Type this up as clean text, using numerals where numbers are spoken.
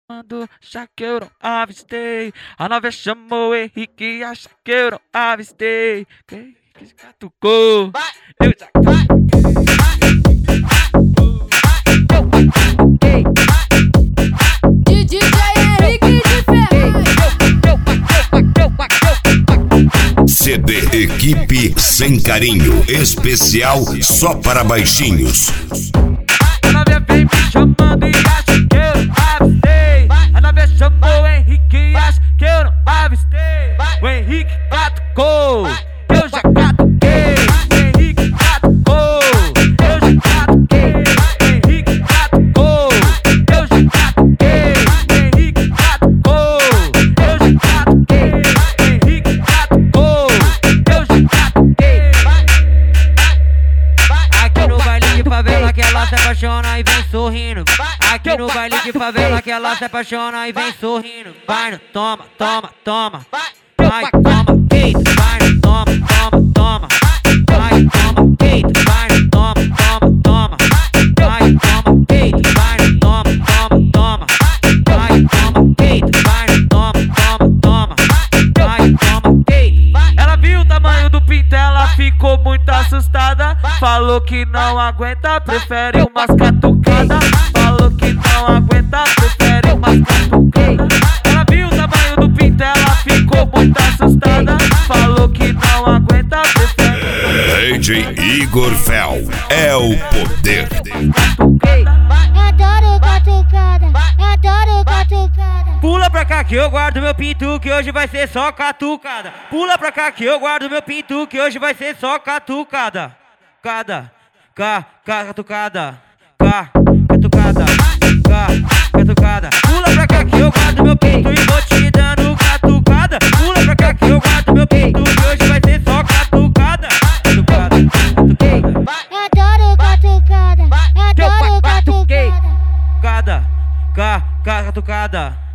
Quando já que eu não avistei, a nave chamou Henrique, acha que eu não avistei. Quem que catucou? Eu já DJ Henrique de Ferraz. CD Equipe Sem Carinho, especial só para baixinhos. a nave vem me chamando e acha que eu não avistei. A nave chamou Henrique e acha que eu não avistei. O Henrique catucou, eu já catuquei. O Henrique catucou, eu já catuquei. O Henrique catucou, eu já catuquei. O Henrique catucou, eu já catuquei. O Henrique catucou, eu já catuquei. Aqui no baile de favela que ela se apaixona e vem sorrindo. Aqui no baile de favela que ela se apaixona e vem sorrindo. Vai no toma, toma, toma. Vai, toma, peito. Vai no toma, toma, toma. Vai, toma, peito. Vai no toma, toma, toma. Vai, toma, peito. Vai no toma, toma, toma. Vai, toma, peito. Vai no toma, toma, toma. Vai, toma, peito. Ela viu o tamanho do pinto, ela ficou muito assustada. Falou que não aguenta, prefere umas catucadas. Falou que não aguenta, prefere umas catucadas. Ela viu o tamanho do pinto, ela ficou muito assustada. Falou que não aguenta, prefere. DJ Igor Fel é o poder. Adoro catucada, adoro catucada. Pula pra cá que eu guardo meu pinto, que hoje vai ser só catucada. Pula pra cá que eu guardo meu pinto, que hoje vai ser só catucada. Catucada. Catucada. Catucada. Pula pra cá que eu guardo meu pinto e vou te dando catucada. Pula pra cá que eu guardo meu pinto, que hoje vai ser só catucada. Catucada. Adoro catucada, adoro catucada. Catucada.